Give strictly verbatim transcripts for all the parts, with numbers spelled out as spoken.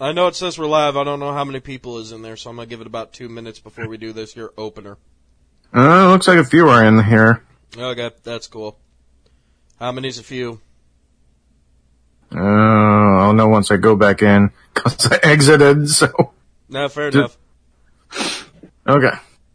I know it says we're live. I don't know how many people is in there, so I'm going to give it about two minutes before we do this here opener. Uh, looks like a few are in here. Okay, that's cool. How many's a few? Uh, I'll know once I go back in, because I exited, so... No, fair Did... enough. Okay.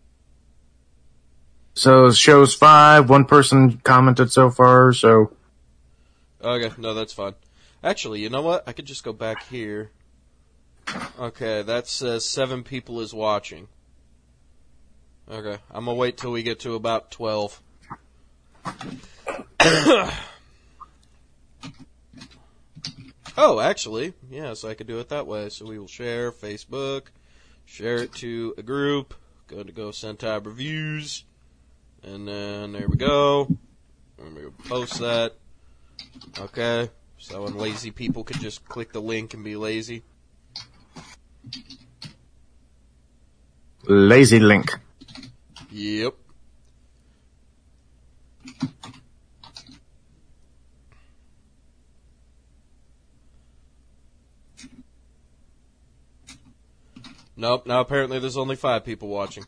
So, show's five, one person commented so far, so... Okay, no, that's fine. Actually, you know what? I could just go back here. Okay, that says seven people is watching. Okay, I'm gonna wait till we get to about twelve. Oh, actually, yes, I could do it that way. So we will share Facebook, share it to a group, go to Go Sentai Reviews, and then there we go. And we'll post that. Okay, so when lazy people could just click the link and be lazy. Lazy link. Yep. Nope, now apparently there's only five people watching.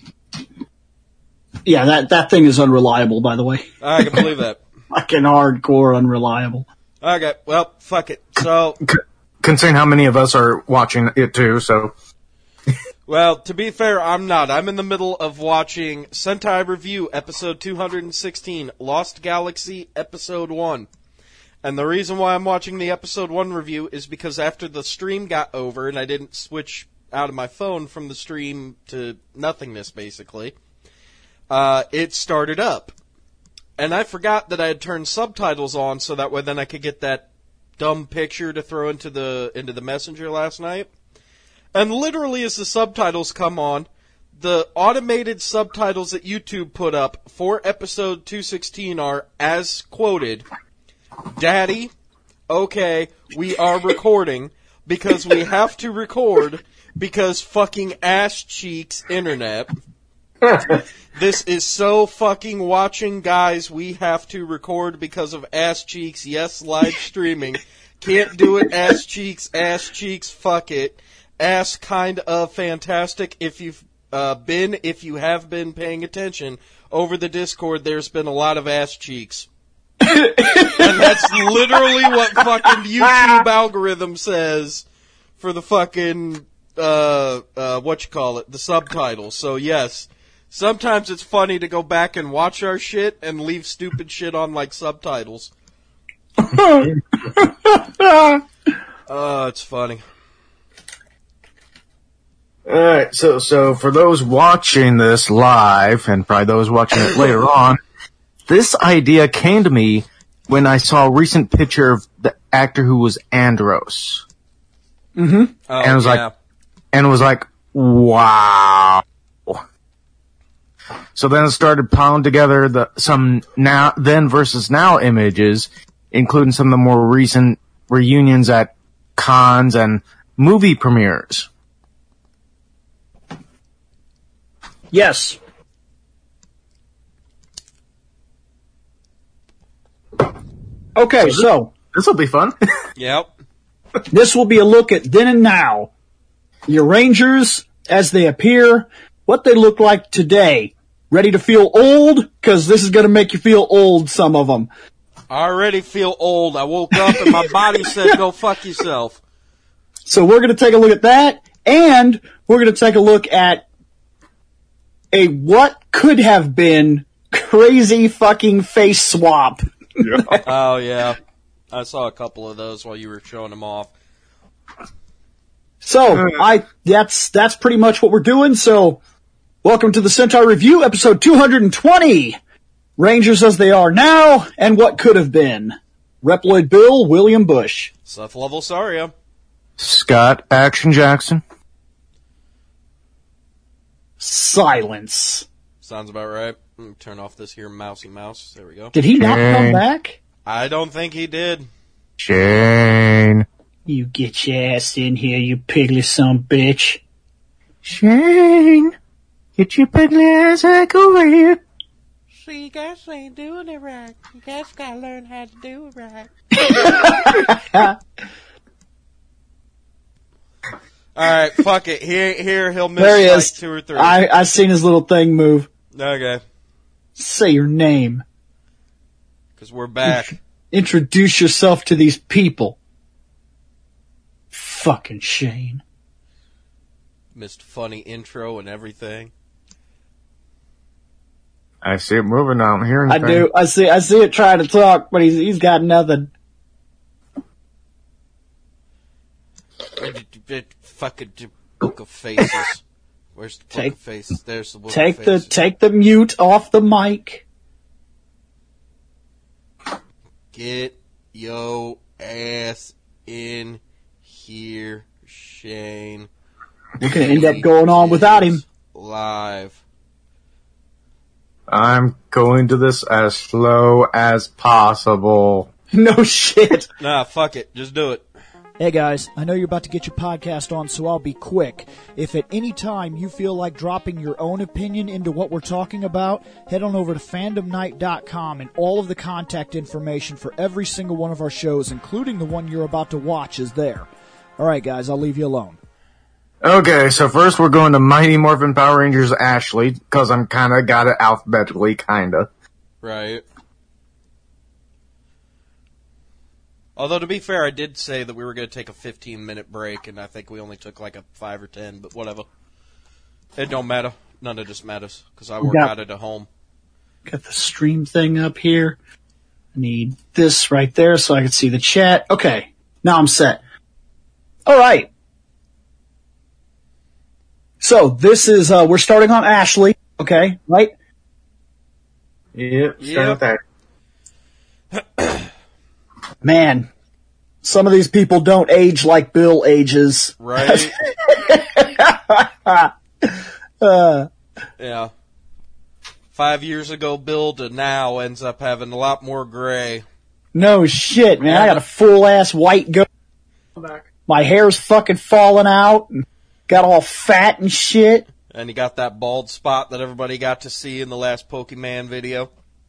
Yeah, that, that thing is unreliable, by the way. I can believe that. Fucking hardcore unreliable. Okay, well, fuck it. So, C- considering how many of us are watching it too, so... well, to be fair, I'm not. I'm in the middle of watching Sentai Review, episode two hundred sixteen, Lost Galaxy, episode one. And the reason why I'm watching the episode one review is because after the stream got over, and I didn't switch out of my phone from the stream to nothingness, basically, uh, it started up. And I forgot that I had turned subtitles on so that way then I could get that dumb picture to throw into the into the messenger last night. And literally as the subtitles come on, the automated subtitles that YouTube put up for episode two sixteen are, as quoted, "Daddy, okay, we are recording because we have to record because fucking ass cheeks internet." This is so fucking watching, guys. We have to record because of ass cheeks. Yes, live streaming. Can't do it, ass cheeks, ass cheeks, fuck it. Ass kind of fantastic. If you've uh, been, if you have been paying attention, over the Discord, there's been a lot of ass cheeks. And that's literally what fucking YouTube algorithm says for the fucking, uh, uh, what you call it, the subtitles. So yes, sometimes it's funny to go back and watch our shit and leave stupid shit on like subtitles. Oh, uh, it's funny. Alright, so, so for those watching this live, and probably those watching it later on, this idea came to me when I saw a recent picture of the actor who was Andros. Mm-hmm. Oh, and it was yeah. like, and it was like, wow. So then it started piling together the, some now, then versus now images, including some of the more recent reunions at cons and movie premieres. Yes. Okay, so This will be fun. Yep. this will be a look at then and now. Your Rangers as they appear, what they look like today. Ready to feel old? Because this is going to make you feel old, some of them. I already feel old. I woke up and my body said, go fuck yourself. So we're going to take a look at that, and we're going to take a look at a what could have been crazy fucking face swap. Oh, yeah. I saw a couple of those while you were showing them off. So, I, that's, that's pretty much what we're doing. So, welcome to the Sentai Review, episode two hundred twenty. Rangers as they are now, and what could have been. Reploid Bill, William Bush. Seth Level Saria. Scott Action Jackson. Silence. Sounds about right. Let me turn off this here mousy mouse. There we go. Did he not Shane. come back? I don't think he did. Shane. You get your ass in here, you piglet son bitch. Shane. Get your piddly ass back over here. See, you guys ain't doing it right. You guys gotta learn how to do it right. All right, fuck it. Here, here he'll miss There he like is. two or three. I I seen his little thing move. Okay, Say your name. because we're back. Introduce yourself to these people. Fucking Shane. Missed funny intro and everything. I see it moving. I don't hear I anything. do. I see. I see it trying to talk, but he's he's got nothing. Fucking book of faces. Where's the book Take- of faces? There's the book Take of the faces. take the mute off the mic. Get yo ass in here, Shane. We're gonna end up going on without him. Live. I'm going to this as slow as possible. No shit. Nah, fuck it. Just do it. Hey guys, I know you're about to get your podcast on, so I'll be quick. If at any time you feel like dropping your own opinion into what we're talking about, head on over to fandom night dot com and all of the contact information for every single one of our shows, including the one you're about to watch, is there. Alright guys, I'll leave you alone. Okay, so first we're going to Mighty Morphin Power Rangers Ashley, because I'm kinda got it alphabetically, kinda. Right. Although, to be fair, I did say that we were going to take a fifteen minute break, and I think we only took like a five or ten, but whatever. It don't matter. None of this matters, because I work Yeah. out at a home. Got the stream thing up here. I need this right there so I can see the chat. Okay, now I'm set. All right. So this is uh we're starting on Ashley. Okay, right? Yep, Yep. start with that. Man, some of these people don't age like Bill ages. Right? Uh, Yeah. Five years ago, Bill to now ends up having a lot more gray. no shit, man. I got a full ass white go. My hair's fucking falling out and got all fat and shit. And he got that bald spot that everybody got to see in the last Pokemon video.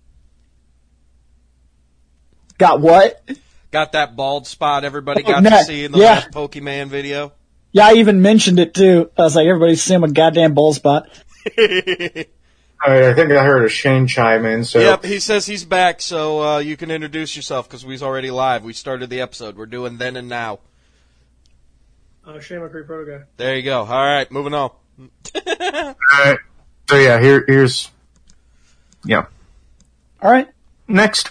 Got what? Got that bald spot everybody Oh, got no, to see in the yeah. last Pokemon video. Yeah, I even mentioned it too. I was like, everybody's seeing my goddamn bald spot. Alright, I think I heard a Shane chime in, so. Yep, he says he's back, so uh, you can introduce yourself because we's already live. We started the episode. We're doing then and now. Uh, Shane McCree Proto Guy. There you go. All right, moving on. Alright. So yeah, here, here's, yeah. All right. Next.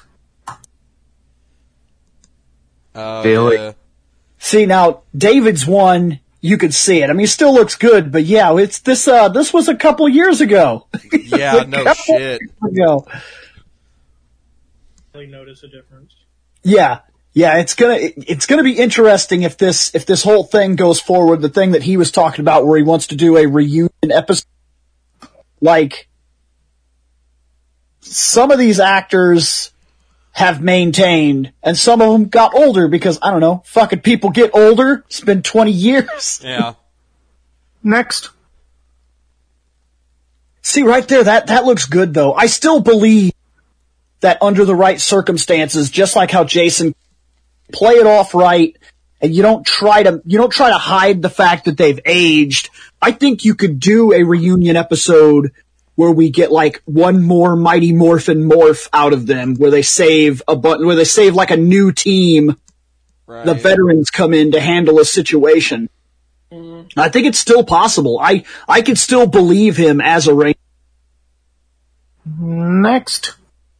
Uh, Billy. yeah. See, now, David's one, you could see it. I mean, it still looks good, but yeah, it's this, uh, this was a couple years ago. Yeah, A no couple shit. years ago. Really notice a difference. Yeah. Yeah, it's gonna, it- it's gonna be interesting if this, if this whole thing goes forward, the thing that he was talking about where he wants to do a reunion episode. Like, some of these actors have maintained, and some of them got older because, I don't know, fucking people get older. It's been twenty years. Yeah. Next. See, right there, that, that looks good though. I still believe that under the right circumstances, just like how Jason, play it off right, and you don't try to, you don't try to hide the fact that they've aged. I think you could do a reunion episode where we get like one more Mighty Morphin morph out of them, where they save a button, where they save like a new team. Right. The veterans come in to handle a situation. I think it's still possible. I, I could still believe him as a Ranger. Next.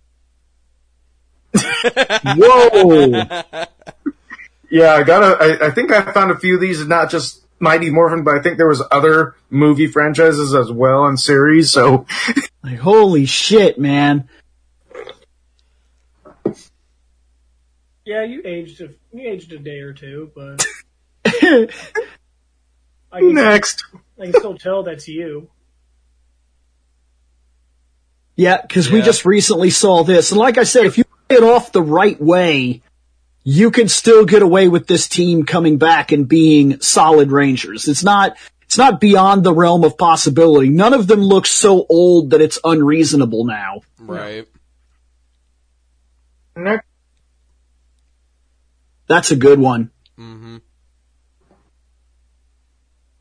Whoa! Yeah, I got a, I, I think I found a few of these, not just Mighty Morphin, but I think there was other movie franchises as well in series, so. Like, holy shit, man. Yeah, you aged a, you aged a day or two, but I can, Next. I can still tell that's you. Yeah, because we Yeah. just recently saw this. And like I said, if you play it off the right way, you can still get away with this team coming back and being solid Rangers. It's not, it's not beyond the realm of possibility. None of them look so old that it's unreasonable now. Right. Next. That's a good one. Mm-hmm.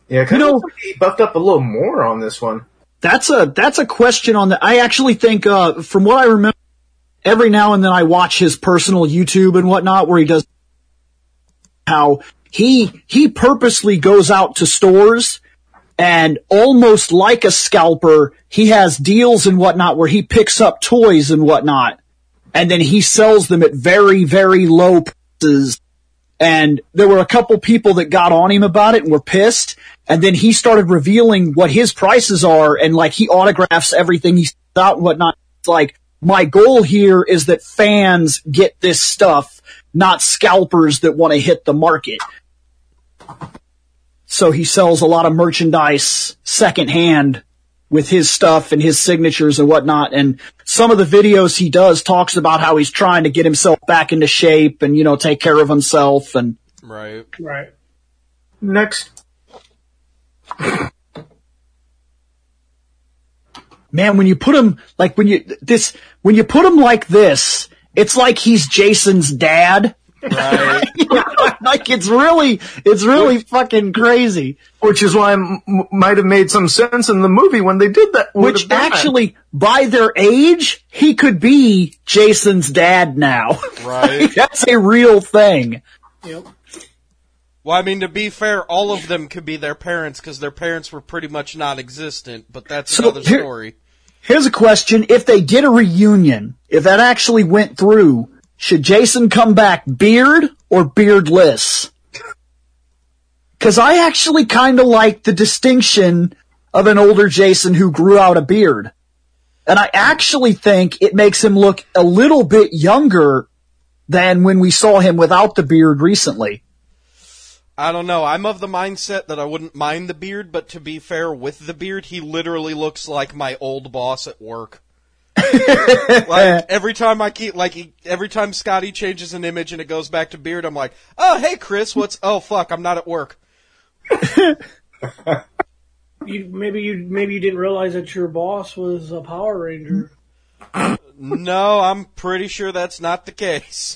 Yeah, kind You know- of he buffed up a little more on this one. That's a that's a question on the. I actually think, uh, from what I remember, every now and then I watch his personal YouTube and whatnot, where he does how he he purposely goes out to stores and almost like a scalper, he has deals and whatnot where he picks up toys and whatnot, and then he sells them at very very low prices. And there were a couple people that got on him about it and were pissed. And then he started revealing what his prices are, and like he autographs everything he sells out and whatnot. It's like, my goal here is that fans get this stuff, not scalpers that want to hit the market. So he sells a lot of merchandise secondhand with his stuff and his signatures and whatnot. And some of the videos he does talks about how he's trying to get himself back into shape and, you know, take care of himself. And Right. Right. Next. man, when you put him like when you this when you put him like this, it's like he's Jason's dad. Right. Like it's really, it's really fucking crazy. Which is why it m- might have made some sense in the movie when they did that. would Which have done that. actually, by their age, he could be Jason's dad now. Right. That's a real thing. Yep. Well, I mean, to be fair, all of them could be their parents because their parents were pretty much non-existent, but that's So, another here- story. Here's a question. If they did a reunion, if that actually went through, should Jason come back beard or beardless? Because I actually kind of like the distinction of an older Jason who grew out a beard. And I actually think it makes him look a little bit younger than when we saw him without the beard recently. I don't know. I'm of the mindset that I wouldn't mind the beard, but to be fair, with the beard, he literally looks like my old boss at work. Like every time I keep, like he, every time Scotty changes an image and it goes back to beard, I'm like, oh hey Chris, what's? Oh fuck, I'm not at work. You maybe you maybe you didn't realize that your boss was a Power Ranger. No, I'm pretty sure that's not the case.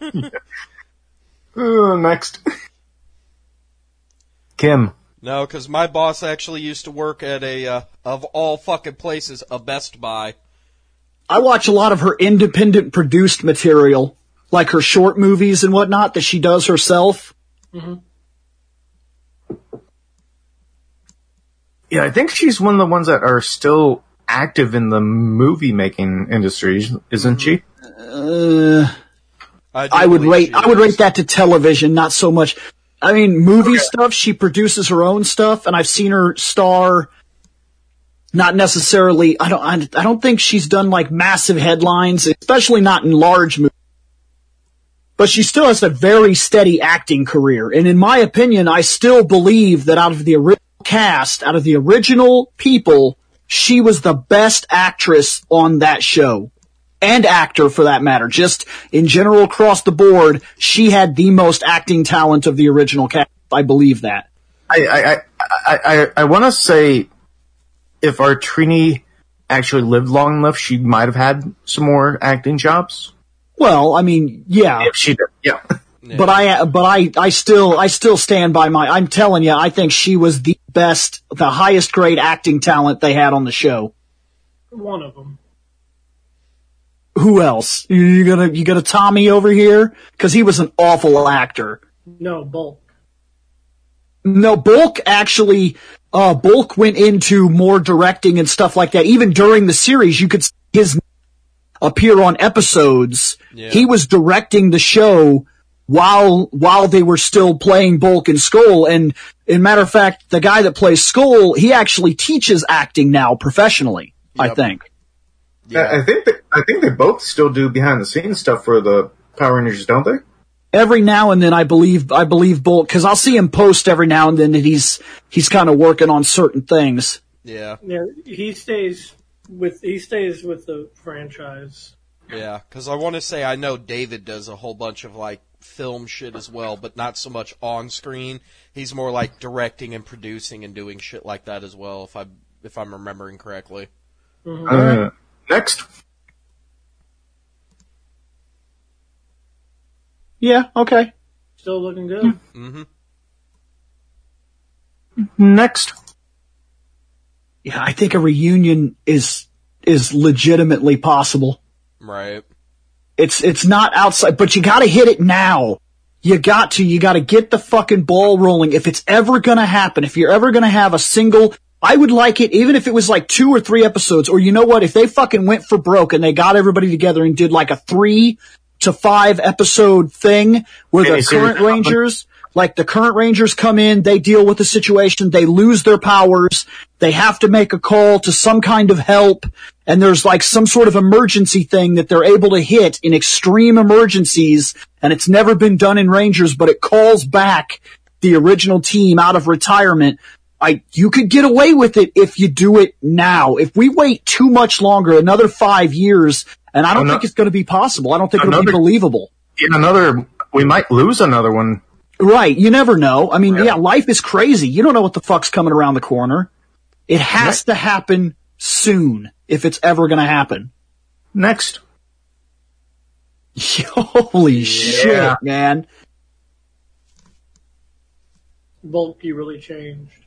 Uh, next. Kim. No, because my boss actually used to work at a, uh, of all fucking places, a Best Buy. I watch a lot of her independent produced material, like her short movies and whatnot that she does herself. Mm-hmm. Yeah, I think she's one of the ones that are still active in the movie making industry, isn't she? Uh, do I would believe rate she I would is. rate that to television, not so much. I mean, movie stuff, she produces her own stuff, and I've seen her star. Not necessarily. I don't. I, I don't think she's done like massive headlines, especially not in large movies. But she still has a very steady acting career, and in my opinion, I still believe that out of the original cast, out of the original people, she was the best actress on that show. And actor, for that matter. Just in general, across the board, she had the most acting talent of the original cast. I believe that. I I I I, I, I want to say, if our Trini actually lived long enough, she might have had some more acting jobs. Well, I mean, yeah, If she did, yeah. Yeah. but I, but I, I still, I still stand by my. I'm telling you, I think she was the best, the highest grade acting talent they had on the show. One of them. Who else? You, you gonna, you gonna Tommy over here? Because he was an awful actor. No, Bulk. No, Bulk actually, uh, Bulk went into more directing and stuff like that. Even during the series, you could see his appear on episodes. Yeah. He was directing the show while, while they were still playing Bulk and Skull. And, in matter of fact, the guy that plays Skull, he actually teaches acting now professionally, I Yep. think. Yeah. I, I think that I think they both still do behind the scenes stuff for the Power Rangers, don't they? Every now and then, I believe, I believe Bulk, cause I'll see him post every now and then that he's, he's kind of working on certain things. yeah. Yeah, he stays with he stays with the franchise. Yeah, because I want to say I know David does a whole bunch of like film shit as well, but not so much on screen. He's more like directing and producing and doing shit like that as well. If I if I'm remembering correctly. Uh, next. Yeah, okay. Still looking good. Mm-hmm. Next. Yeah, I think a reunion is is legitimately possible. Right. It's it's not outside, but you got to hit it now. You got to. You got to get the fucking ball rolling. If it's ever going to happen, if you're ever going to have a single, I would like it even if it was like two or three episodes. Or you know what? If they fucking went for broke and they got everybody together and did like a three to five episode thing where the current Rangers, like the current Rangers come in, they deal with the situation, they lose their powers, they have to make a call to some kind of help, and there's like some sort of emergency thing that they're able to hit in extreme emergencies, and it's never been done in Rangers, but it calls back the original team out of retirement. I, you could get away with it if you do it now. If we wait too much longer, another five years, and I don't Another, think it's going to be possible. I don't think another, it'll be believable. In another, we might lose another one. Right, you never know. I mean, Yeah. yeah, life is crazy. You don't know what the fuck's coming around the corner. It has to happen soon if it's ever going to happen. Next. Holy shit, man. Bulky really changed.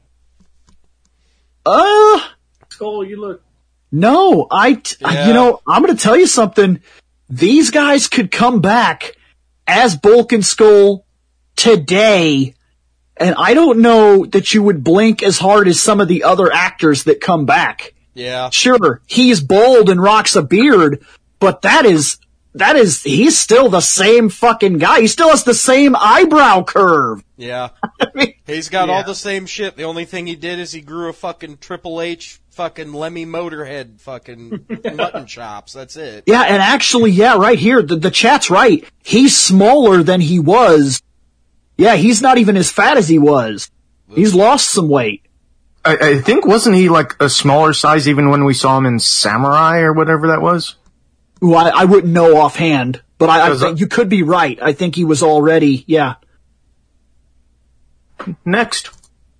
Uh, Skull, you look. no, I, t- Yeah. you know, I'm going to tell you something. These guys could come back as Bulk and Skull today, and I don't know that you would blink as hard as some of the other actors that come back. Yeah. Sure, he's bald and rocks a beard, but that is, that is, he's still the same fucking guy. He still has the same eyebrow curve. Yeah. I mean, He's got Yeah. all the same shit. The only thing he did is he grew a fucking Triple H fucking Lemmy Motorhead fucking mutton chops. That's it. yeah, and actually, yeah, right here, the, the chat's right. He's smaller than he was. Yeah, he's not even as fat as he was. He's lost some weight. I, I think, wasn't he like a smaller size even when we saw him in Samurai or whatever that was? Ooh, I, I wouldn't know offhand, but I, I Does think that- you could be right. I think he was already, yeah. Next.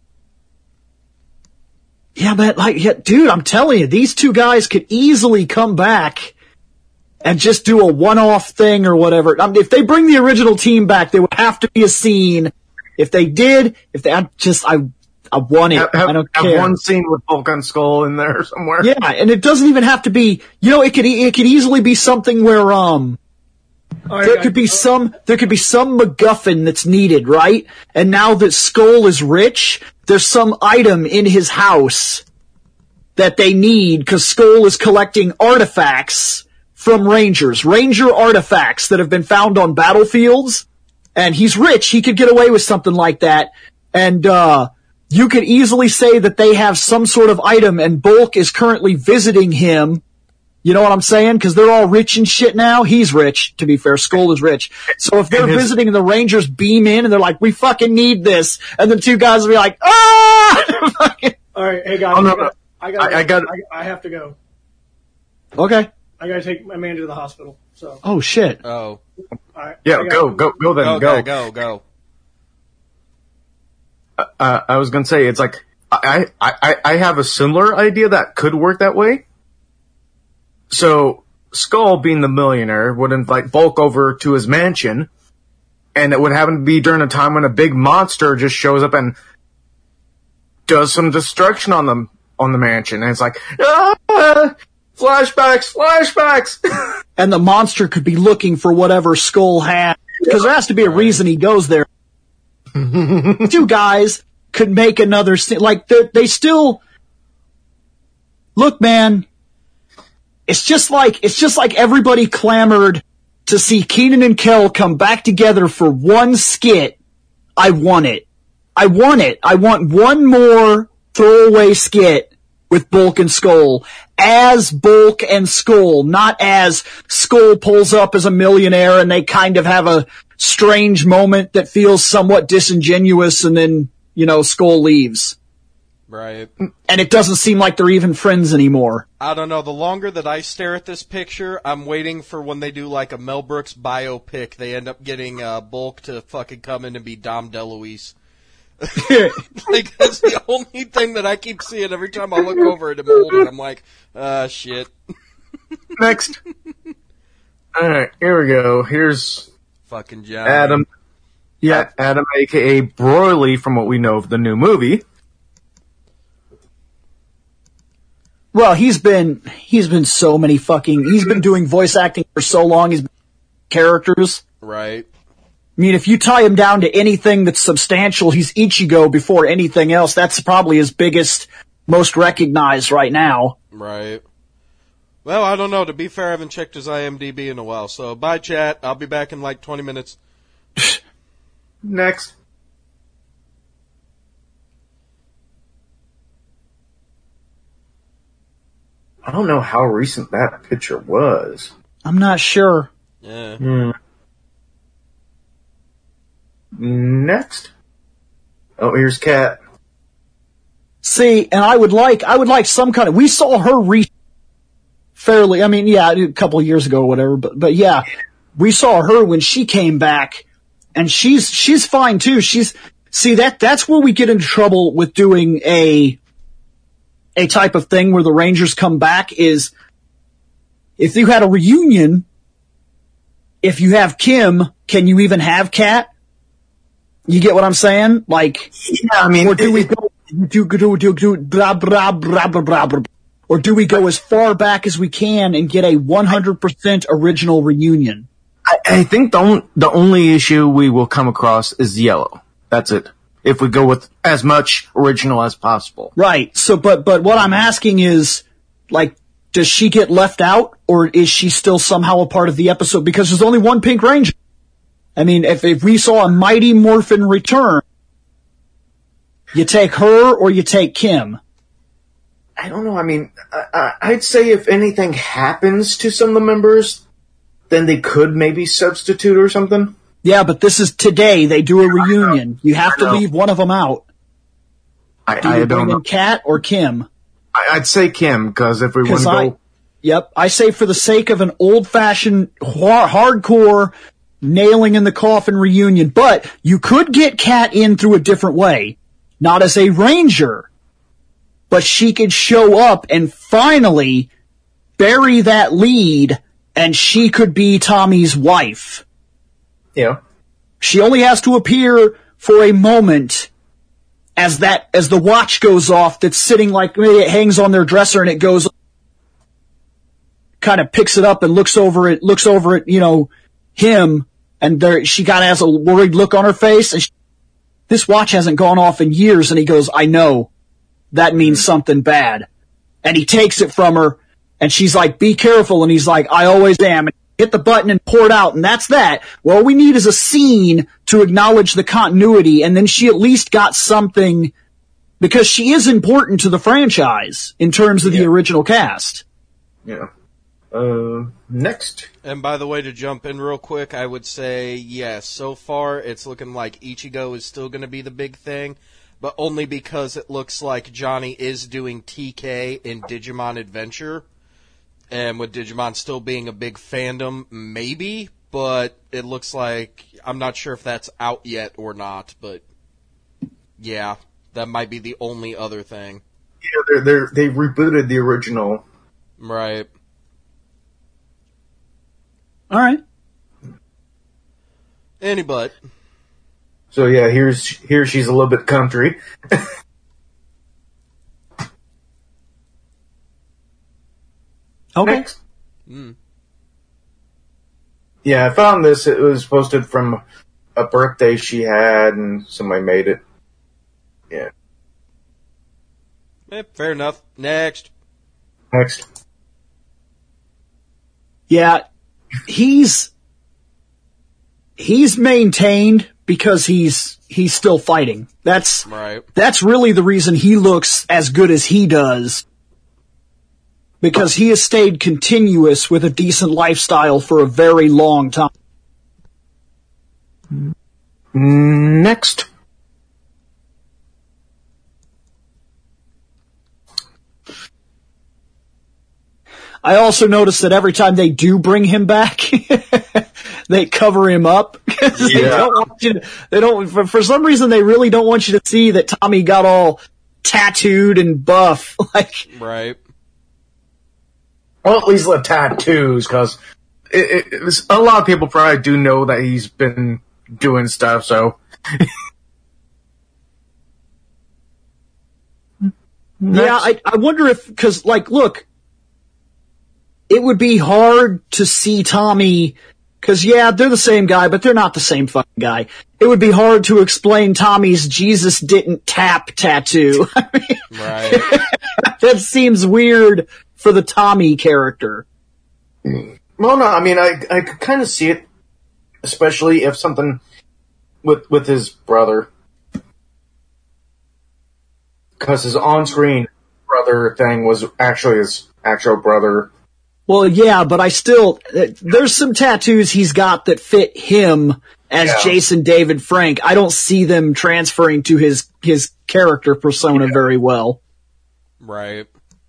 Yeah, but like, yeah, dude, I'm telling you, these two guys could easily come back and just do a one-off thing or whatever. I mean, if they bring the original team back, there would have to be a scene. If they did, if they, I just, I, I want it. Have, have, I don't have care. one scene with Bulk and Skull in there somewhere. Yeah, and it doesn't even have to be, you know, it could, e- it could easily be something where, um, All right, there I- could be some, there could be some MacGuffin that's needed, right? And now that Skull is rich, there's some item in his house that they need because Skull is collecting artifacts from Rangers, Ranger artifacts that have been found on battlefields. And he's rich. He could get away with something like that. And, uh, you could easily say that they have some sort of item and Bulk is currently visiting him. You know what I'm saying? Because they're all rich and shit now. He's rich, to be fair. Skull is rich. So if they're And his- visiting and the Rangers beam in and they're like, we fucking need this. And the two guys will be like, ah! All right, hey guys, Oh, no, I got, I got, I- I got- I, I have to go. Okay. I got to take my man to the hospital. So, Oh shit. Oh. I, Yeah, I got- go, go, go then, Okay, go. go, go. Uh, I was gonna say, it's like, I, I, I, I have a similar idea that could work that way. So, Skull, being the millionaire, would invite Bulk over to his mansion, and it would happen to be during a time when a big monster just shows up and does some destruction on the, on the mansion. And it's like, ah, flashbacks, flashbacks! And the monster could be looking for whatever Skull had. Because there has to be a reason he goes there. Two guys could make another scene. Like, they they still... Look, man. It's just like, it's just like everybody clamored to see Keenan and Kel come back together for one skit. I want it. I want it. I want one more throwaway skit with Bulk and Skull. As Bulk and Skull, not as Skull pulls up as a millionaire and they kind of have a strange moment that feels somewhat disingenuous and then, you know, Skull leaves. Right. And it doesn't seem like they're even friends anymore. I don't know. The longer that I stare at this picture, I'm waiting for when they do like a Mel Brooks biopic, they end up getting uh, Bulk to fucking come in and be Dom DeLuise. Like, that's the only thing that I keep seeing every time I look over at him holding. I'm like, uh, shit. Next. Alright, here we go. Here's Fucking John. Adam. Yeah. Adam, aka Broly, from what we know of the new movie. Well, he's been he's been so many fucking he's been doing voice acting for so long. He's been characters. Right. I mean, if you tie him down to anything that's substantial, he's Ichigo before anything else. That's probably his biggest, most recognized right now. Right. Well, I don't know. To be fair, I haven't checked his IMDb in a while. So, bye, chat. I'll be back in like twenty minutes. Next. I don't know how recent that picture was. I'm not sure. Yeah. Hmm. Next. Oh, here's Kat. See, and I would like, I would like some kind of, we saw her re- fairly, I mean, yeah, a couple of years ago or whatever, but, but yeah, we saw her when she came back, and she's, she's fine too. She's, see, that, that's where we get into trouble with doing a, a type of thing where the Rangers come back is, if you had a reunion, if you have Kim, can you even have Kat? You get what I'm saying? Like, Yeah, I mean, or do it- we go, do, do, do, do, blah, blah, blah, blah, blah, blah, or do we go as far back as we can and get a one hundred percent original reunion? I, I think the, on, the only issue we will come across is yellow. That's it. If we go with as much original as possible. Right. So, but, but what I'm asking is, like, does she get left out, or is she still somehow a part of the episode? Because there's only one Pink Ranger. I mean, if, if we saw a Mighty Morphin return, you take her or you take Kim. I don't know. I mean, I, I, I'd say if anything happens to some of the members, then they could maybe substitute or something. Yeah, but this is today. They do a reunion. You have I to know. leave one of them out. I, Do I you don't bring know. in Kat or Kim? I, I'd say Kim, because if we want Because to I, go... yep, I say for the sake of an old-fashioned, har- hardcore, nailing in the coffin reunion, but you could get Kat in through a different way. Not as a ranger, but she could show up and finally bury that lead, and she could be Tommy's wife. Yeah. She only has to appear for a moment as that, as the watch goes off that's sitting like, it hangs on their dresser and it goes, kind of picks it up and looks over it, looks over at, you know, him, and there, she kind of has a worried look on her face, and she, this watch hasn't gone off in years, and he goes, I know, that means something bad. And he takes it from her, and she's like, be careful, and he's like, I always am, and hit the button and pour it out, and that's that. Well, all we need is a scene to acknowledge the continuity, and then she at least got something, because she is important to the franchise in terms of the Yeah. original cast. Yeah. Uh, next. And by the way, to jump in real quick, I would say, yes, so far it's looking like Ichigo is still going to be the big thing, but only because it looks like Johnny is doing T K in Digimon Adventure. And with Digimon still being a big fandom, maybe, but it looks like, I'm not sure if that's out yet or not, but yeah, that might be the only other thing. Yeah, they're, they're, they rebooted the original. Right. All right. Any but. So yeah, here's, here she's a little bit country. Okay. Next. Yeah, I found this. It was posted from a birthday she had, and somebody made it. Yeah. Eh, fair enough. Next. Next. Yeah, he's he's maintained because he's he's still fighting. That's Right. that's really the reason he looks as good as he does. Because he has stayed continuous with a decent lifestyle for a very long time. Next. I also noticed that every time they do bring him back, they cover him up. 'Cause they Yeah. don't want you to, they don't, for, for some reason they really don't want you to see that Tommy got all tattooed and buff. Like, Right. Well, at least the tattoos, because it, it, it was, a lot of people probably do know that he's been doing stuff, so. Yeah, I, I wonder if, because, like, look, it would be hard to see Tommy, because, yeah, they're the same guy, but they're not the same fucking guy. It would be hard to explain Tommy's Jesus didn't tap tattoo. I mean, Right. that seems weird for the Tommy character. Well, no, I mean, I I could kind of see it, especially if something with with his brother, because his on-screen brother thing was actually his actual brother. Well, yeah, but I still, there's some tattoos he's got that fit him as Yeah. Jason David Frank. I don't see them transferring to his, his character persona Yeah. very well. Right.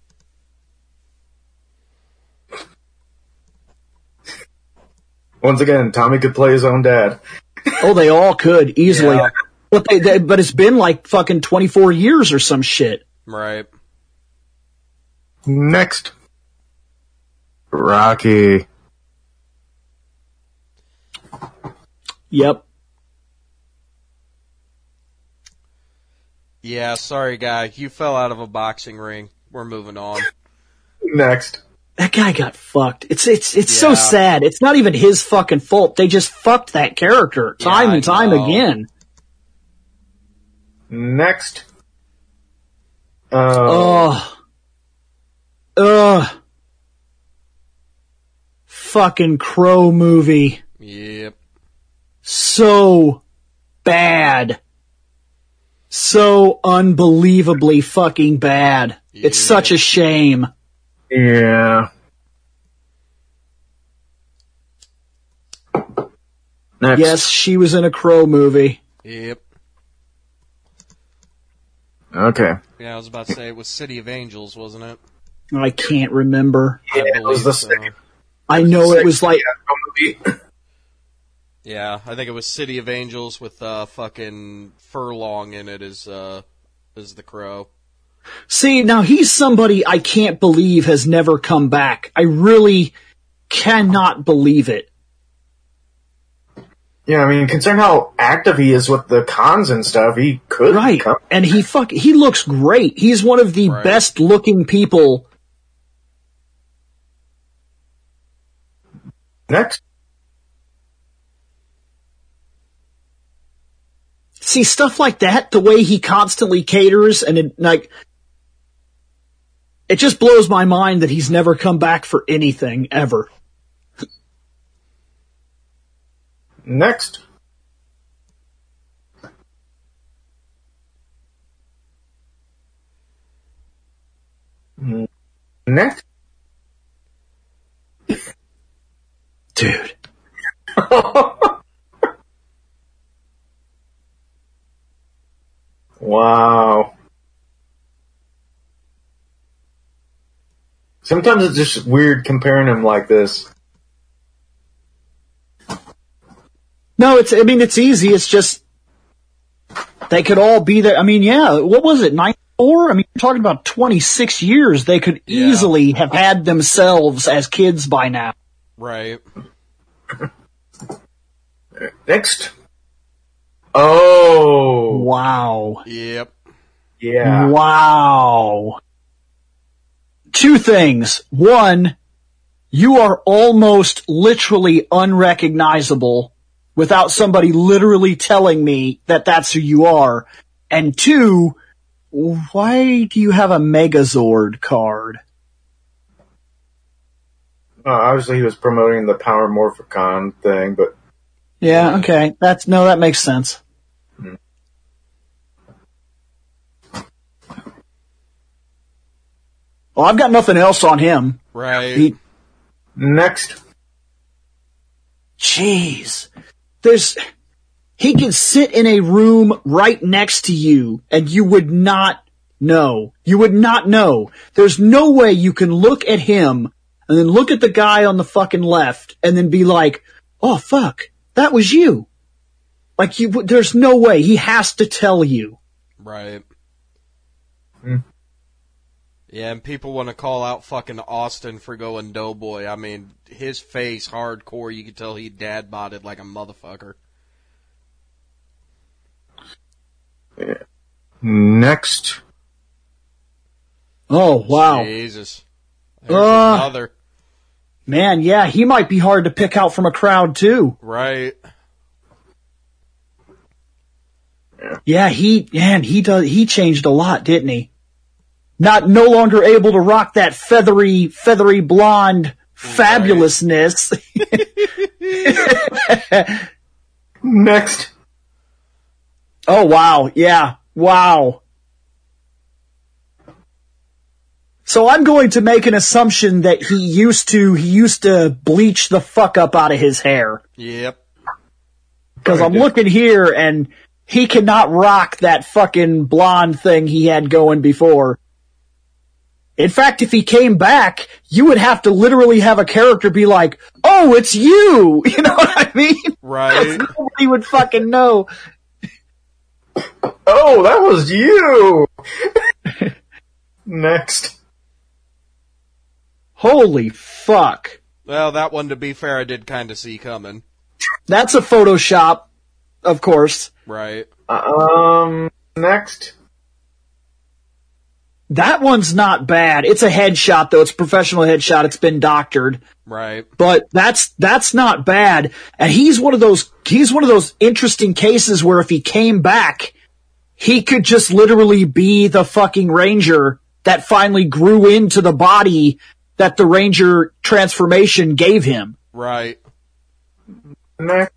Once again, Tommy could play his own dad. Oh, they all could, easily. Yeah. But they, they, but it's been like fucking twenty-four years or some shit. Right. Next, Rocky. Yep. Yeah, sorry, guy. You fell out of a boxing ring. We're moving on. Next. That guy got fucked. It's, it's, it's so Yeah. sad. It's not even his fucking fault. They just fucked that character time Yeah, and I time know. again. Next. Uh, Ugh. Ugh. Fucking Crow movie. Yep. So bad. So unbelievably fucking bad. It's Yeah. such a shame. yeah. Next. Yes, she was in a Crow movie. Yep. Okay. Yeah, I was about to say it was City of Angels, wasn't it? I can't remember. Yeah, I it was believe the so. second. I know it was like, movie. Yeah, I think it was City of Angels with uh, fucking Furlong in it as uh, as the Crow. see, now he's somebody I can't believe has never come back. I really cannot believe it. Yeah, I mean, considering how active he is with the cons and stuff, he could Right. come. And he fuck, he looks great. He's one of the Right. best looking people. Next. See, stuff like that, the way he constantly caters and it, like, it just blows my mind that he's never come back for anything ever. Next. Next. Dude. Wow. Sometimes it's just weird comparing him like this. No, it's, I mean, it's easy. It's just, they could all be there. I mean, yeah, what was it, ninety-four? I mean, you're talking about twenty-six years. They could Yeah. easily have had themselves as kids by now. Right. Next. Oh. Wow. Yep. Yeah. Wow. Two things. One, you are almost literally unrecognizable without somebody literally telling me that that's who you are. And two, why do you have a Megazord card? Uh, obviously, he was promoting the Power Morphicon thing, but Yeah, okay. That's, no, that makes sense. Well, I've got nothing else on him. Right. He, next. Jeez. There's, he could sit in a room right next to you and you would not know. You would not know. There's no way you can look at him and then look at the guy on the fucking left and then be like, oh fuck, that was you. Like you, there's no way. He has to tell you. Right. Hmm. Yeah, and people want to call out fucking Austin for going Doughboy. I mean, his face, hardcore, you could tell he dad botted like a motherfucker. Next. Oh, wow. Jesus. There's Uh, another. Man, yeah, he might be hard to pick out from a crowd, too. Right. Yeah, he, man, he does, he changed a lot, didn't he? Not, no longer able to rock that feathery, feathery blonde fabulousness. Next. Oh, wow, yeah, wow. So I'm going to make an assumption that he used to, he used to bleach the fuck up out of his hair. Yep. Because I'm looking here and he cannot rock that fucking blonde thing he had going before. In fact, if he came back, you would have to literally have a character be like, oh, it's you! You know what I mean? Right. Nobody would fucking know. Oh, that was you! Next. Holy fuck. Well, that one, to be fair, I did kind of see coming. That's a Photoshop, of course. Right. Um, next. That one's not bad. It's a headshot, though. It's a professional headshot. It's been doctored. Right. But that's, that's not bad. And he's one of those, he's one of those interesting cases where if he came back, he could just literally be the fucking Ranger that finally grew into the body that the Ranger transformation gave him. Right. Next.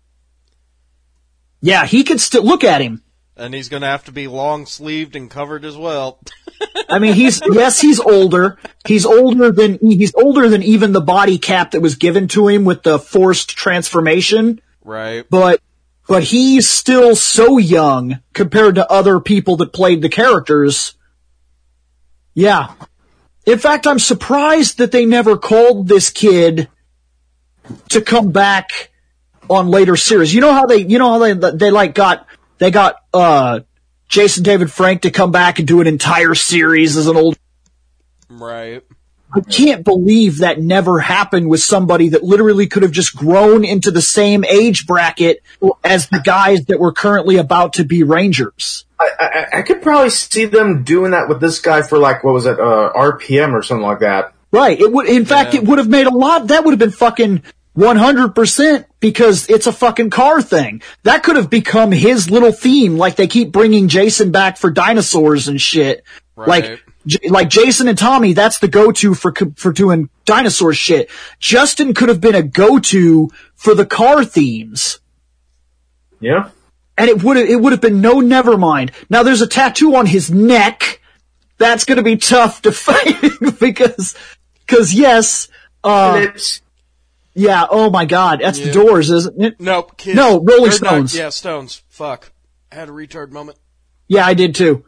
Yeah, he could still, look at him. And he's going to have to be long-sleeved and covered as well. I mean, he's, yes, he's older. He's older than, he's older than even the body cap that was given to him with the forced transformation. Right. But, but he's still so young compared to other people that played the characters. Yeah. In fact, I'm surprised that they never called this kid to come back on later series. You know how they, you know how they, they like got, they got, uh, Jason David Frank to come back and do an entire series as an old. Right. I can't believe that never happened with somebody that literally could have just grown into the same age bracket as the guys that were currently about to be Rangers. I, I, I could probably see them doing that with this guy for like, what was it, uh, R P M or something like that. Right. It would, in fact, Yeah. it would have made a lot, that would have been fucking one hundred percent because it's a fucking car thing. That could have become his little theme, like they keep bringing Jason back for dinosaurs and shit. Right. Like, J- like Jason and Tommy, that's the go-to for, co- for doing dinosaur shit. Justin could have been a go-to for the car themes. Yeah. And it would have, it would have been no Nevermind. Now there's a tattoo on his neck. That's gonna be tough to fight because, cause yes, uh, Lips. yeah, oh my god, that's Yeah. the Doors, isn't it? Nope. Kids. No, Rolling Or not- Stones. yeah, Stones. Fuck. I had a retard moment. Yeah, I did too.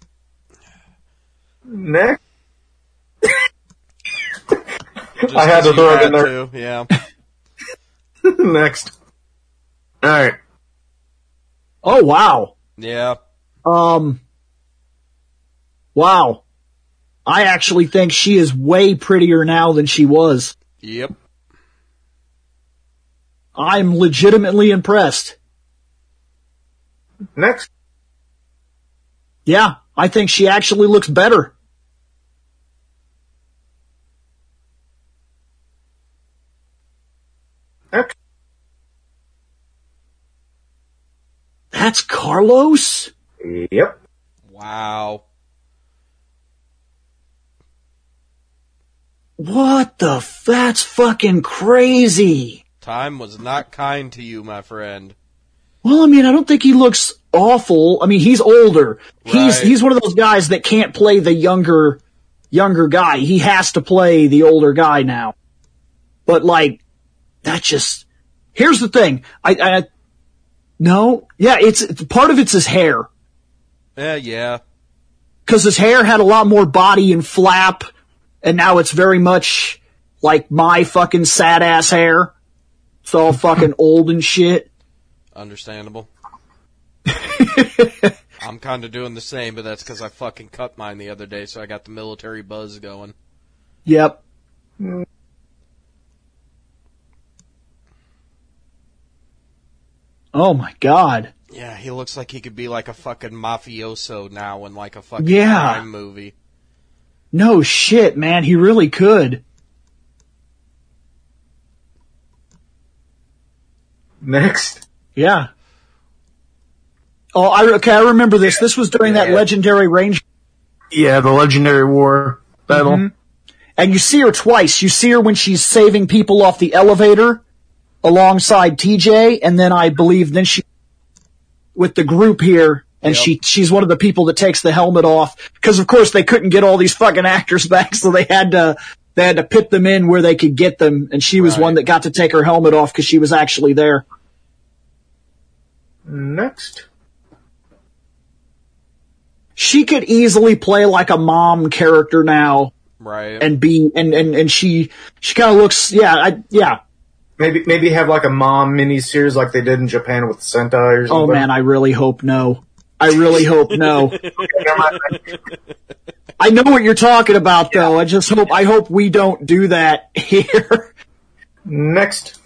Next. Just I had 'cause to throw you it in had there. to, Yeah. Next. Alright. Oh wow. Yeah. Um, wow. I actually think she is way prettier now than she was. Yep. I'm legitimately impressed. Next. Yeah, I think she actually looks better. Next. That's Carlos? Yep. Wow. What the f- that's fucking crazy. Time was not kind to you, my friend. Well, I mean, I don't think he looks awful. I mean, he's older. He's, Right. he's one of those guys that can't play the younger, younger guy. He has to play the older guy now. But like, that just, here's the thing. I, I, no, yeah, it's, it's part of it's his hair. Yeah, yeah. Cause his hair had a lot more body and flap, and now it's very much like my fucking sad ass hair. It's all fucking old and shit. Understandable. I'm kind of doing the same, but that's because I fucking cut mine the other day, so I got the military buzz going. Yep. Oh my god. Yeah, he looks like he could be like a fucking mafioso now in like a fucking Yeah. crime movie. No shit, man. He really could. Next. Yeah. Oh, I, okay, I remember this. This was during that Yeah. legendary Ranger. Yeah, the Legendary War battle. Mhm. And you see her twice. You see her when she's saving people off the elevator alongside T J, and then I believe then she with the group here, and Yep. she she's one of the people that takes the helmet off because of course they couldn't get all these fucking actors back, so they had to they had to pit them in where they could get them, and she was Right. one that got to take her helmet off because she was actually there. Next. She could easily play like a mom character now Right. and be and and and she she kind of looks yeah I yeah. Maybe maybe have like a mom miniseries like they did in Japan with Sentai or something. Oh man, I really hope no. I really hope no. I know what you're talking about though. I just hope I hope we don't do that here. Next.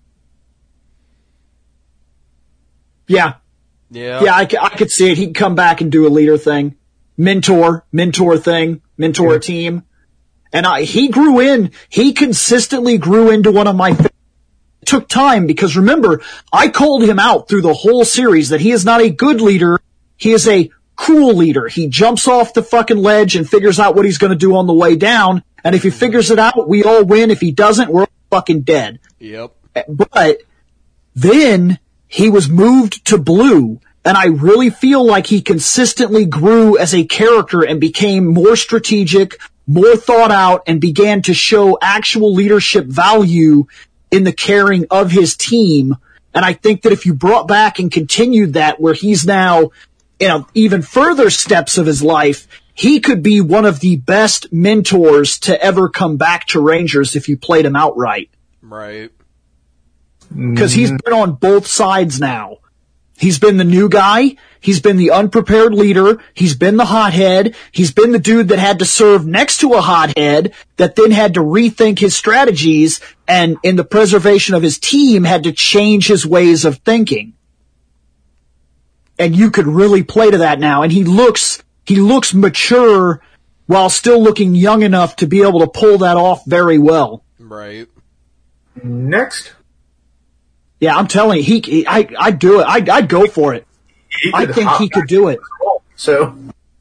yeah. Yeah. Yeah, I, c- I could see it. He'd come back and do a leader thing. Mentor, mentor thing, mentor a team. And I, he grew in, he consistently grew into one of my fa- It took time because remember, I called him out through the whole series that he is not a good leader. He is a cruel leader. He jumps off the fucking ledge and figures out what he's going to do on the way down. And if he figures it out, we all win. If he doesn't, we're all fucking dead. Yep. But then he was moved to blue, and I really feel like he consistently grew as a character and became more strategic, more thought out, and began to show actual leadership value in the caring of his team. And I think that if you brought back and continued that where he's now in a, even further steps of his life, he could be one of the best mentors to ever come back to Rangers if you played him outright. Right. Because he's been on both sides now. He's been the new guy. He's been the unprepared leader. He's been the hothead. He's been the dude that had to serve next to a hothead that then had to rethink his strategies and in the preservation of his team had to change his ways of thinking. And you could really play to that now. And he looks, he looks mature while still looking young enough to be able to pull that off very well. Right. Next. Yeah, I'm telling you, he, he I, I'd do it. I'd, I'd go for it. He I could think hop he could back do it. So.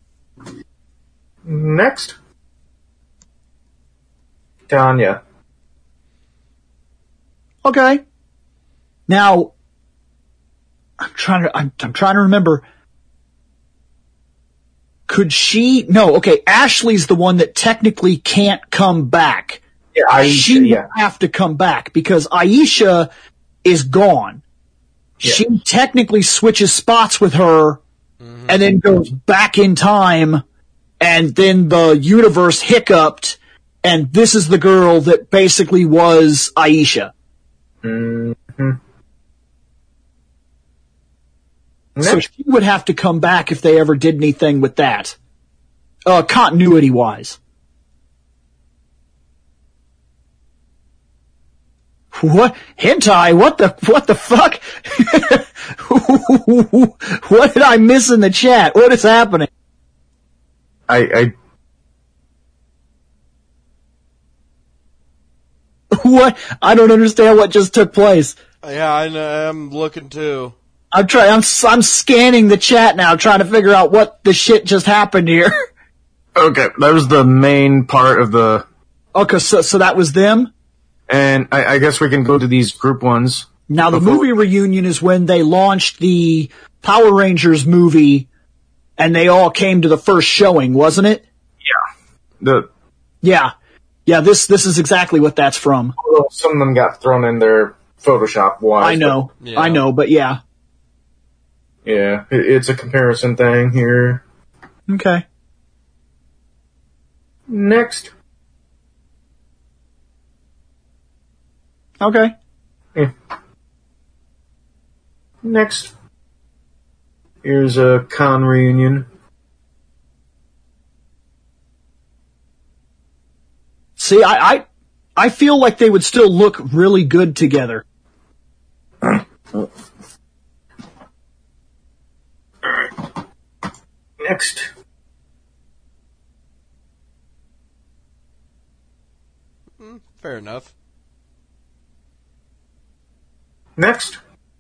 Next. Tanya. Okay. Now, I'm trying to, I'm, I'm trying to remember. Could she, no, okay, Ashley's the one that technically can't come back. Yeah, Aisha, she yeah. would have to come back because Aisha is gone. Yeah. She technically switches spots with her Mm-hmm. and then goes back in time and then the universe hiccuped and this is the girl that basically was Aisha. Mm-hmm. So Next. she would have to come back if they ever did anything with that. Uh, continuity wise. What? Hentai? What the, what the fuck? What did I miss in the chat? What is happening? I, I, What? I don't understand what just took place. Yeah, I know, I'm looking too. I'm trying, I'm, I'm scanning the chat now trying to figure out what the shit just happened here. okay, that was the main part of the, Okay, so, so that was them? and I, I guess we can go to these group ones. Now, the Before- movie reunion is when they launched the Power Rangers movie, and they all came to the first showing, wasn't it? The, Yeah. Yeah, this this is exactly what that's from. well, some of them got thrown in there Photoshop wise. I know. Yeah. I know, but yeah. Yeah, it, it's a comparison thing here. Okay. Next. Okay. Yeah. Next. Here's a con reunion. See, I, I I feel like they would still look really good together. Next. fair enough. Next.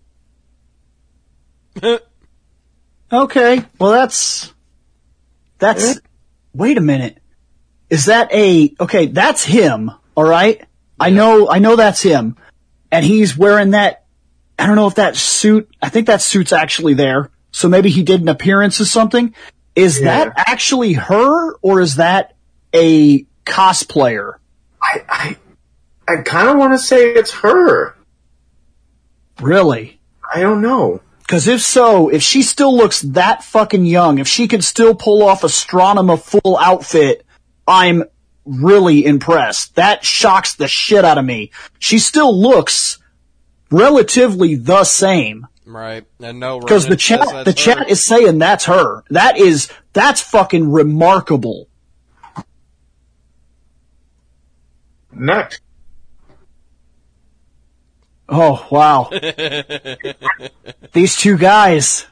Okay, well that's, that's, wait a minute. Is that a, okay, that's him, alright? Yeah. I know, I know that's him. And he's wearing that, I don't know if that suit, I think that suit's actually there. So maybe he did an appearance or something. Is yeah. that actually her, or is that a cosplayer? I, I, I kinda wanna say it's her. Really? I don't know. Because if so, if she still looks that fucking young, if she could still pull off Astronema full outfit, I'm really impressed. That shocks the shit out of me. She still looks relatively the same. Right. And no, because the chat, the her. chat is saying that's her. That is, that's fucking remarkable. Next. Oh, wow. These two guys.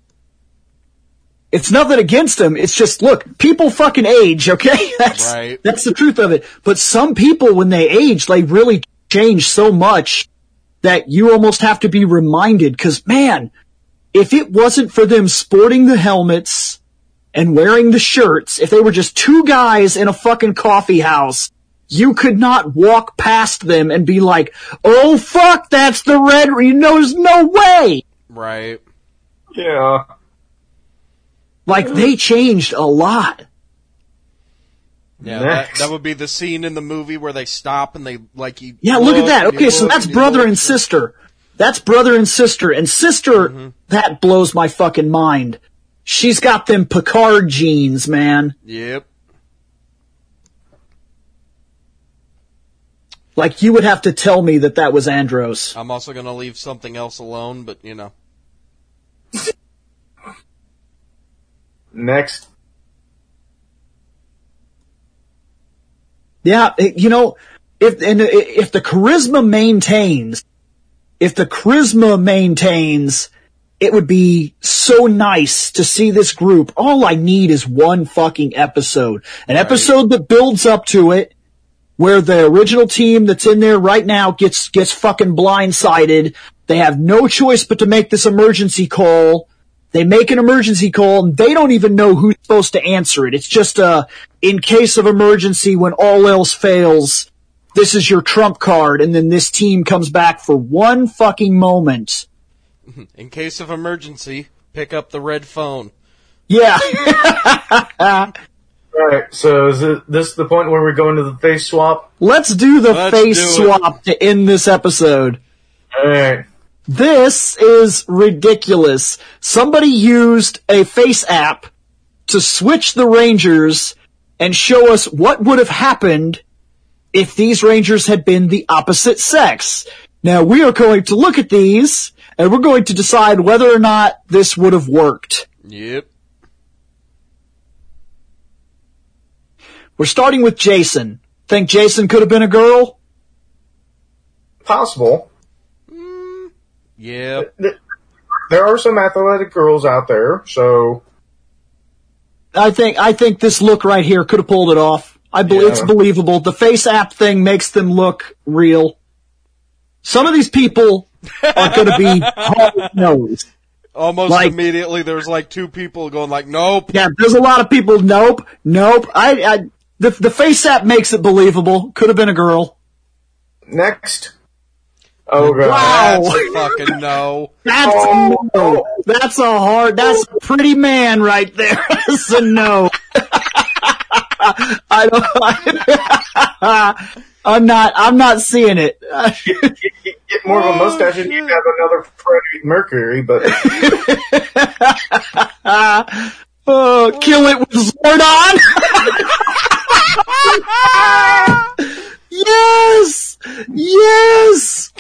It's nothing against them. It's just, look, people fucking age, okay? That's, right. that's the truth of it. But some people, when they age, they really change so much that you almost have to be reminded. Because, man, if it wasn't for them sporting the helmets and wearing the shirts, if they were just two guys in a fucking coffee house, you could not walk past them and be like, oh fuck, that's the Red, you know, there's no way! Right. Yeah. Like, they changed a lot. Yeah, that, that would be the scene in the movie where they stop and they, like, you Yeah, look at that. Okay, so that's brother and sister. That's brother and sister. And sister, mm-hmm. that blows my fucking mind. She's got them Picard jeans, man. Yep. Like, you would have to tell me that that was Andros. I'm also going to leave something else alone, but, you know. Next. Yeah, you know, if and if the charisma maintains, if the charisma maintains, it would be so nice to see this group. All I need is one fucking episode. An right. episode that builds up to it, where the original team that's in there right now gets, gets fucking blindsided. They have no choice but to make this emergency call. They make an emergency call and they don't even know who's supposed to answer it. It's just a, in case of emergency, when all else fails, this is your trump card, and then this team comes back for one fucking moment. In case of emergency, pick up the red phone. Yeah. Alright, so is it, this the point where we're going to the face swap? Let's do the Let's face do swap to end this episode. Alright. This is ridiculous. Somebody used a face app to switch the Rangers and show us what would have happened if these Rangers had been the opposite sex. Now, we are going to look at these, and we're going to decide whether or not this would have worked. Yep. We're starting with Jason. Think Jason could have been a girl? Possible. Mm, yeah. There are some athletic girls out there, so... I think, I think this look right here could have pulled it off. I believe yeah. It's believable. The face app thing makes them look real. Some of these people are going to be hard-nosed. Almost like, immediately, there's like two people going like, nope. Yeah, there's a lot of people, nope, nope. I, I, the, the face app makes it believable. Could have been a girl. Next. Oh, God. Wow. That's a fucking no. That's oh, a no. That's a hard, that's a pretty man right there. That's a no. I don't, I, I'm not, I'm not seeing it. You, you, you get more of a mustache and you have another Freddie Mercury, but... oh, kill it with Zordon! Yes! Yes!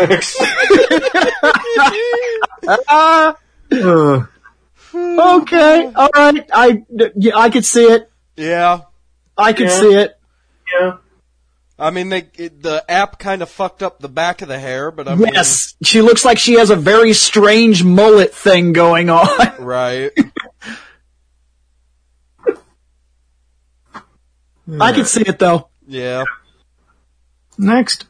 uh, okay, alright, I, yeah, I could see it. Yeah. I could yeah. see it. Yeah. I mean, they, it, the app kind of fucked up the back of the hair, but I mean... Yes, she looks like she has a very strange mullet thing going on. Right. I could see it, though. Yeah. Next.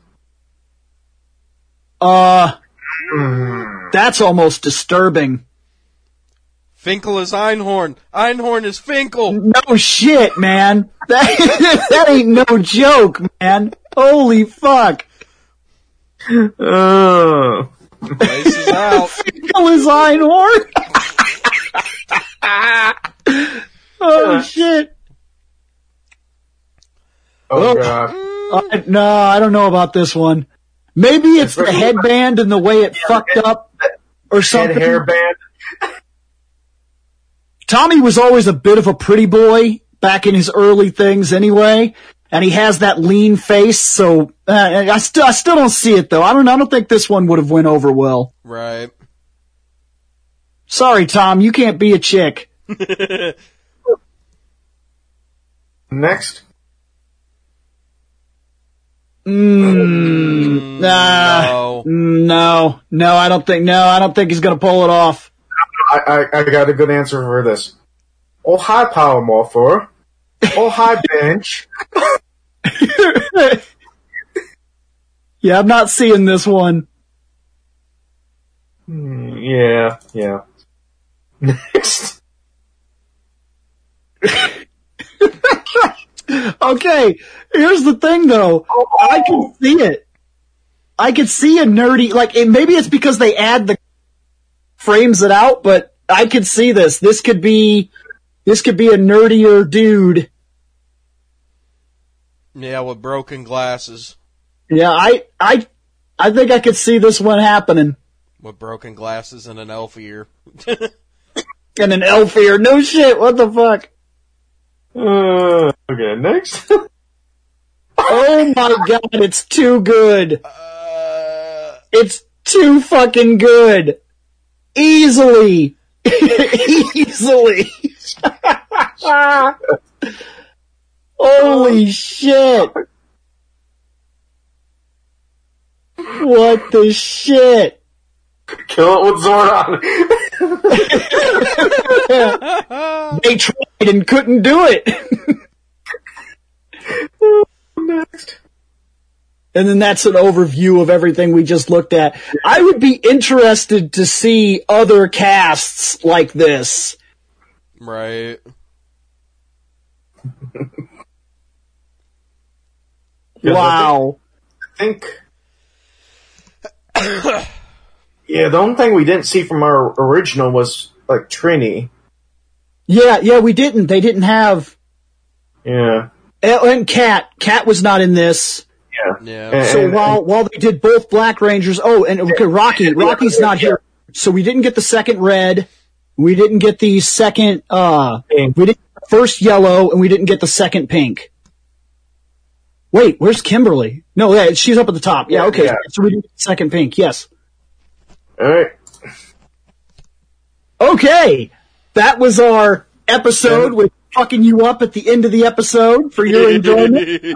Uh, that's almost disturbing. Finkel is Einhorn. Einhorn is Finkel. No shit, man. That, that ain't no joke, man. Holy fuck. Oh. Place is out. Finkel is Einhorn? Oh shit. Oh, God. Uh, no, I don't know about this one. Maybe it's the headband and the way it fucked up or something. Head hairband. Tommy was always a bit of a pretty boy back in his early things anyway, and he has that lean face, so uh, I still I still don't see it though. I don't I don't think this one would have went over well. Right. Sorry, Tom, you can't be a chick. Next. Mm, nah, no. no, no, I don't think, no, I don't think he's gonna pull it off. I, I, I got a good answer for this. Oh, hi, Power Morpher. Oh, hi, Bench. Yeah, I'm not seeing this one. Hmm, yeah, yeah. Next. Okay, here's the thing though. I can see it. I could see a nerdy, like, it, maybe it's because they add the, frames it out, but I could see this. This could be, this could be a nerdier dude. Yeah, with broken glasses. Yeah, I, I, I think I could see this one happening. With broken glasses and an elf ear. And an elf ear. No shit, what the fuck? Uh, okay, next. Oh my god, it's too good. Uh, It's too fucking good. Easily. Easily. Holy shit. What the shit? Kill it with Zordon. They tried and couldn't do it. Next. And then that's an overview of everything we just looked at. I would be interested to see other casts like this. right. Yeah, Wow. I think. Yeah, the only thing we didn't see from our original was, like, Trini. Yeah, yeah, we didn't. They didn't have... Yeah. And Cat. Cat was not in this. Yeah. Yeah. And- So and- while while they did both Black Rangers... Oh, and okay, Rocky. Rocky's not here. So we didn't get the second red. We didn't get the second... uh Pink. We didn't get the first yellow, and we didn't get the second pink. Wait, where's Kimberly? No, yeah, she's up at the top. Yeah, okay. Yeah. So we didn't get the second pink, yes. Alright. Okay, that was our episode with fucking you up at the end of the episode for your enjoyment.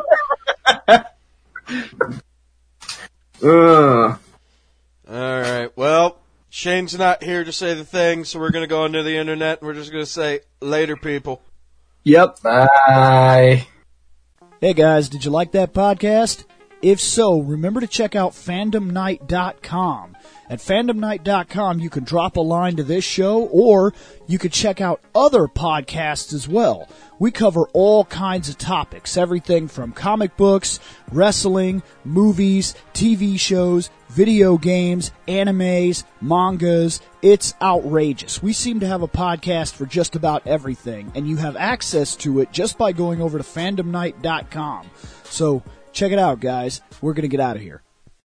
Uh, Alright, well, Shane's not here to say the thing, so we're gonna go onto the internet and we're just gonna say, later people. Yep. bye. Hey guys, did you like that podcast? If so, remember to check out fandom night dot com. At fandom night dot com, you can drop a line to this show, or you could check out other podcasts as well. We cover all kinds of topics, everything from comic books, wrestling, movies, T V shows, video games, animes, mangas. It's outrageous. We seem to have a podcast for just about everything, and you have access to it just by going over to fandom night dot com. So, check it out, guys. We're going to get out of here.